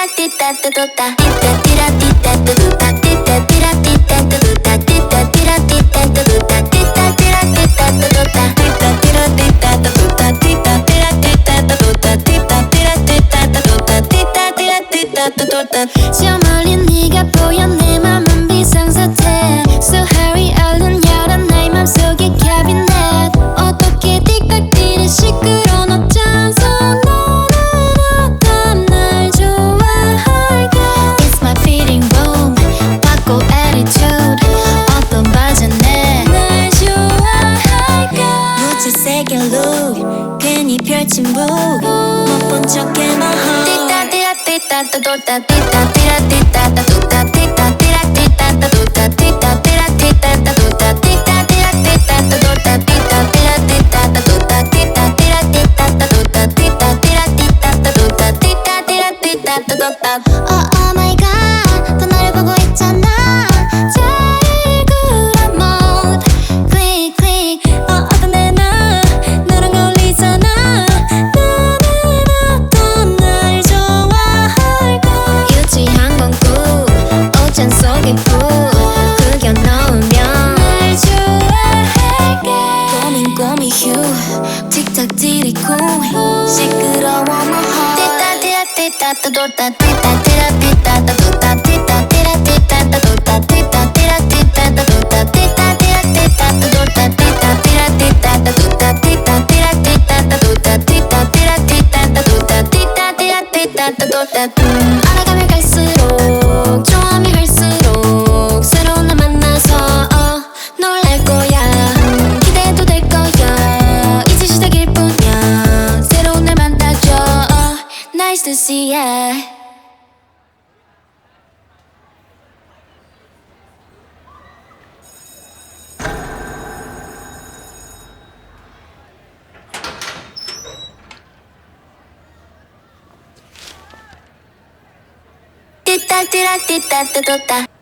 저 멀리 네가 보여 내 맘은 비상사태 So hurry 얼른 열어 나의 맘속의 캐비넷 어떻게 띠깍띠를 시끄러운 어쩌서 너는 어떤 날 좋아할까 It's my fitting room 바꿔 attitude 어떤 버전에 날 좋아할까 무채색의 look 괜히 펼친 book 못 본 척해 my heart Oh my god 또 너를 보고 있잖아 제일 쿨한 mode Click click 어떤 내나 너랑 어울리잖아 너는 어떤 날 좋아할까 유치한 건꾸 옷잔 속에 푹 그겨 넣으면 날 좋아할까 고민 고민 휴 틱탁 디리고 시끄러워 my heart 알아가면 갈수록 좋아하면 할수록 새로운 날 만나서 놀랄 거야 기대해도 될 거야 이제 시작일 뿐이야 새로운 날 만나줘 Nice to see ya 띠따 띠라 띠따 뚜뚜따